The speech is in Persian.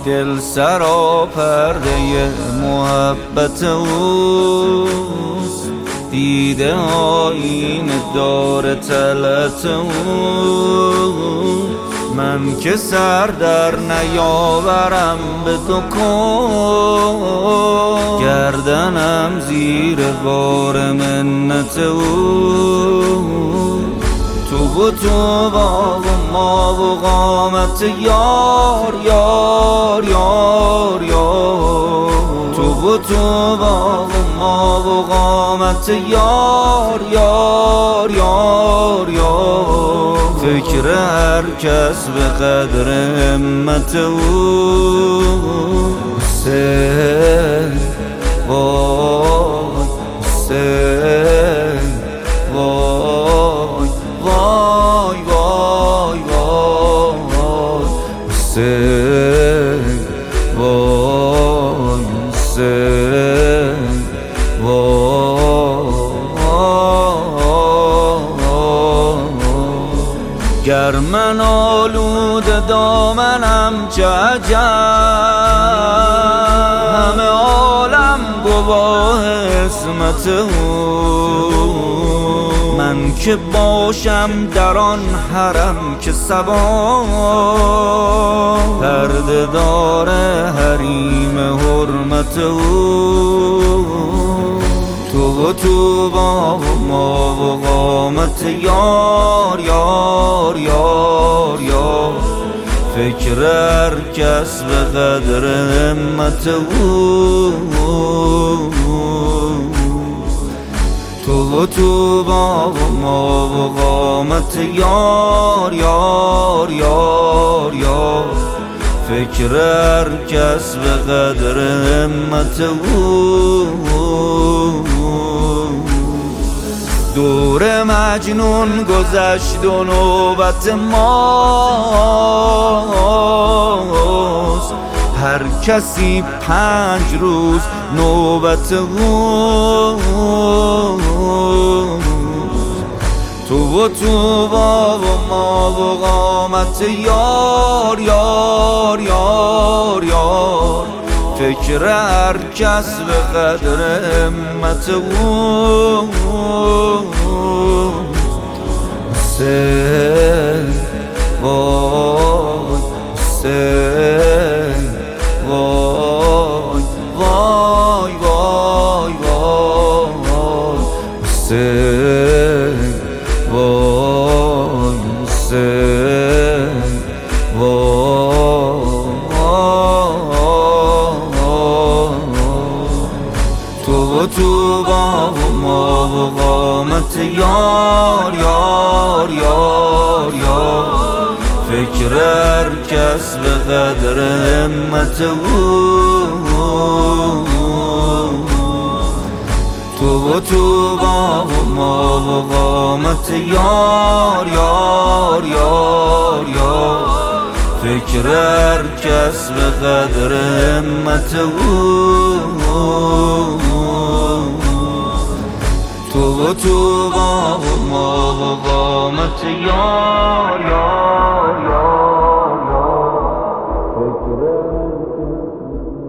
دل سرا پرده محبت اوست، دیده آینه دار طلعت اوست. من که سر در نیاورم به تو کن، گردنم زیر بار منت اوست. تو و تو با ما و قامت یار یار یار یار، تو و تو با ما و قامت یار یار یار یار. فکر هر کس به قدر همت او سه وای سه وای وای وای وای سه وای سه وای. گر من آلود دامنم چه عجب، همه عالم گواه عصمت او. من که باشم در آن حرم که صبا، پرده دار حریم حرمت او. تو و تو با ما و قامت یار یار یار یار. فکر هر کس به قدر همت او. تو و تو با ما و قامت یار یار یار یار. فکر هر کس به قدر همت او. دور مجنون گذشت و نوبت ماست، هر کسی 5 روز نوبت او. تو و تو با ما و قامت یار یار یار یار. فکر هر کس به قدر همت او سه وای سه وای وای وای وای سه وای سه وای. تو و تو با ما و قامت یار یار یار یار. فکر هر کس به قدر همت او. تو و تو با ما و قامت یار یار یار یار. فکر هر کس به قدر همت او. تو و تو با ما و قامت یار یار یار یار. فکر هر کس